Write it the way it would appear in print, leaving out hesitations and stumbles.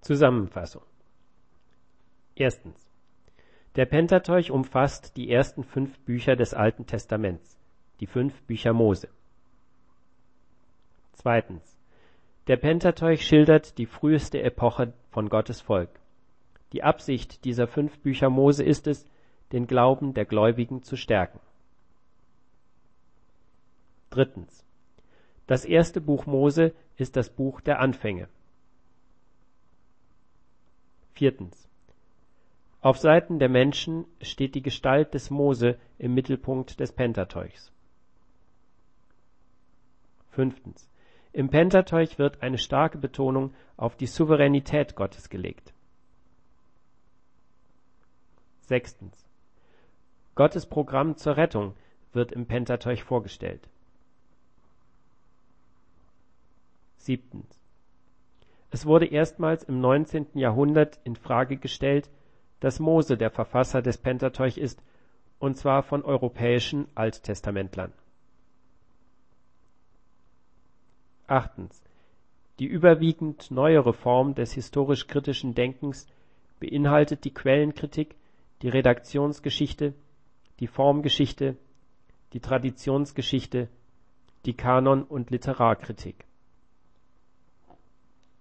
Zusammenfassung. Erstens. Der Pentateuch umfasst die ersten 5 Bücher des Alten Testaments, die 5 Bücher Mose. Zweitens. Der Pentateuch schildert die früheste Epoche von Gottes Volk. Die Absicht dieser 5 Bücher Mose ist es, den Glauben der Gläubigen zu stärken. Drittens. Das erste Buch Mose ist das Buch der Anfänge. Viertens. Auf Seiten der Menschen steht die Gestalt des Mose im Mittelpunkt des Pentateuchs. Fünftens. Im Pentateuch wird eine starke Betonung auf die Souveränität Gottes gelegt. Sechstens. Gottes Programm zur Rettung wird im Pentateuch vorgestellt. Siebtens. Es wurde erstmals im 19. Jahrhundert in Frage gestellt, dass Mose der Verfasser des Pentateuch ist, und zwar von europäischen Alttestamentlern. Achtens. Die überwiegend neuere Form des historisch-kritischen Denkens beinhaltet die Quellenkritik, die Redaktionsgeschichte, die Formgeschichte, die Traditionsgeschichte, die Kanon- und Literarkritik.